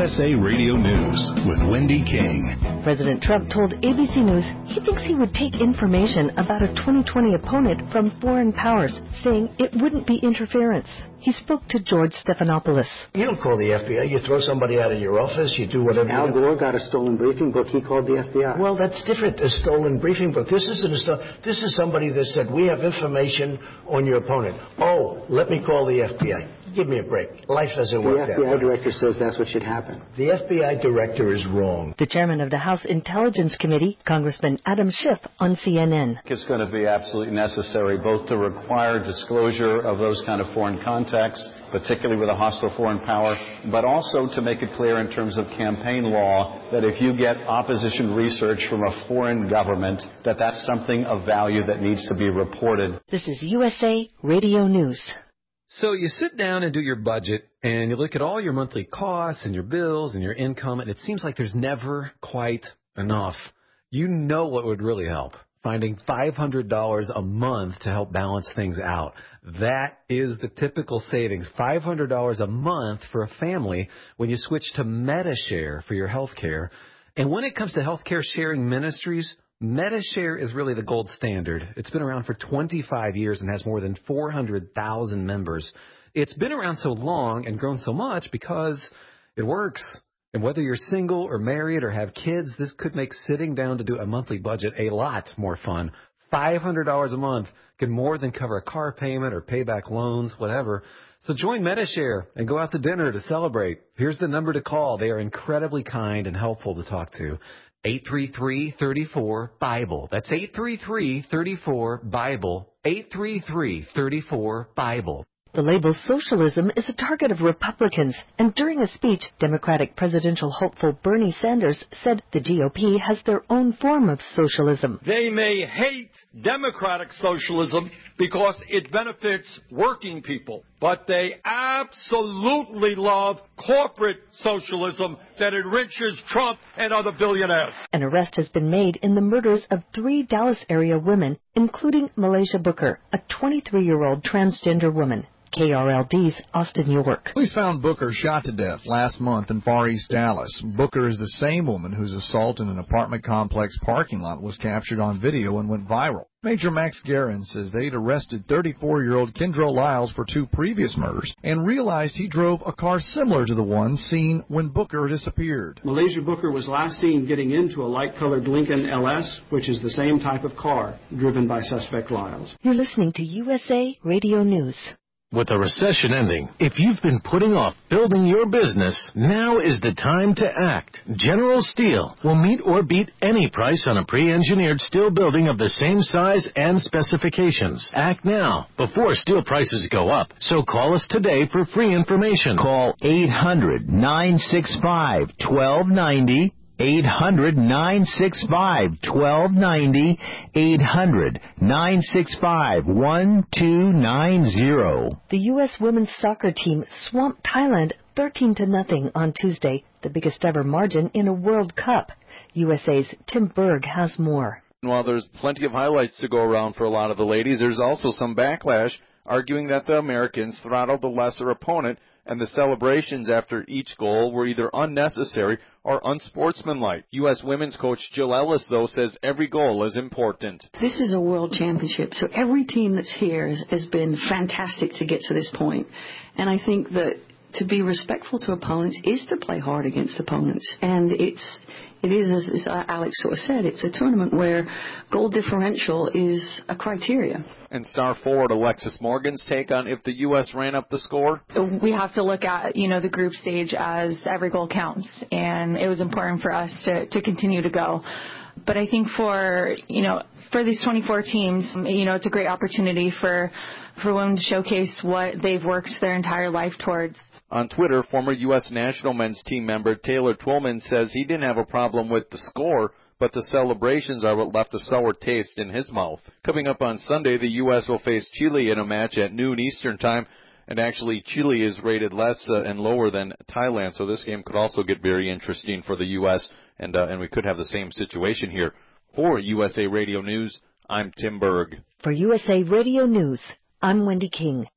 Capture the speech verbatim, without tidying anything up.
S A Radio News with Wendy King. President Trump told A B C News he thinks he would take information about a twenty twenty opponent from foreign powers, saying it wouldn't be interference. He spoke to George Stephanopoulos. You don't call the F B I. You throw somebody out of your office. You do whatever. Al Gore got a stolen briefing book. He called the F B I. Well, that's different. A stolen briefing book. This isn't a sto- This is somebody that said, we have information on your opponent. Oh, let me call the F B I. Give me a break. Life doesn't work that way. The F B I director says that's what should happen. The F B I director is wrong. The chairman of the House Intelligence Committee, Congressman Adam Schiff, on C N N. It's going to be absolutely necessary both to require disclosure of those kind of foreign contacts, particularly with a hostile foreign power, but also to make it clear in terms of campaign law that if you get opposition research from a foreign government, that that's something of value that needs to be reported. This is U S A Radio News. So you sit down and do your budget, and you look at all your monthly costs and your bills and your income, and it seems like there's never quite enough. You know what would really help? Finding five hundred dollars a month to help balance things out. That is the typical savings, five hundred dollars a month for a family when you switch to Medi-Share for your health care. And when it comes to healthcare sharing ministries, Medi-Share is really the gold standard. It's been around for twenty-five years and has more than four hundred thousand members. It's been around so long and grown so much because it works. And whether you're single or married or have kids, this could make sitting down to do a monthly budget a lot more fun. five hundred dollars a month can more than cover a car payment or pay back loans, whatever. So join Medi-Share and go out to dinner to celebrate. Here's the number to call. They are incredibly kind and helpful to talk to. eight three three, three four, BIBLE. That's eight three three, three four, BIBLE. eight three three, three four, BIBLE. The label socialism is a target of Republicans, and during a speech, Democratic presidential hopeful Bernie Sanders said the G O P has their own form of socialism. They may hate democratic socialism because it benefits working people, but they absolutely love corporate socialism that enriches Trump and other billionaires. An arrest has been made in the murders of three Dallas area women, including Malaysia Booker, a twenty-three-year-old transgender woman. K R L D's Austin York. Police found Booker shot to death last month in Far East Dallas. Booker is the same woman whose assault in an apartment complex parking lot was captured on video and went viral. Major Max Guerin says they'd arrested thirty-four-year-old Kendro Lyles for two previous murders and realized he drove a car similar to the one seen when Booker disappeared. Malaysia Booker was last seen getting into a light-colored Lincoln L S, which is the same type of car driven by suspect Lyles. You're listening to U S A Radio News. With the recession ending, if you've been putting off building your business, now is the time to act. General Steel will meet or beat any price on a pre-engineered steel building of the same size and specifications. Act now, before steel prices go up. So call us today for free information. Call eight hundred, nine six five, one two nine zero. eight hundred, nine six five, one two nine zero. eight hundred, nine six five, one two nine zero. The U S women's soccer team swamped Thailand thirteen to nothing on Tuesday, the biggest ever margin in a World Cup. U S A's Tim Berg has more. While there's plenty of highlights to go around for a lot of the ladies, there's also some backlash arguing that the Americans throttled the lesser opponent and the celebrations after each goal were either unnecessary or unsportsmanlike. U S women's coach Jill Ellis, though, says every goal is important. This is a world championship, so every team that's here has, has been fantastic to get to this point. And I think that to be respectful to opponents is to play hard against opponents. And it's it is, as, as Alex sort of said, it's a tournament where goal differential is a criteria. And star forward Alexis Morgan's take on if the U S ran up the score? We have to look at, you know, the group stage as every goal counts, and it was important for us to, to continue to go. But I think for, you know, for these twenty-four teams, you know, it's a great opportunity for, for women to showcase what they've worked their entire life towards. On Twitter, former U S national men's team member Taylor Twillman says he didn't have a problem with the score, but the celebrations are what left a sour taste in his mouth. Coming up on Sunday, the U S will face Chile in a match at noon Eastern Time. And actually, Chile is rated less uh, and lower than Thailand, so this game could also get very interesting for the U S, and uh, and we could have the same situation here. For U S A Radio News, I'm Tim Berg. For U S A Radio News, I'm Wendy King.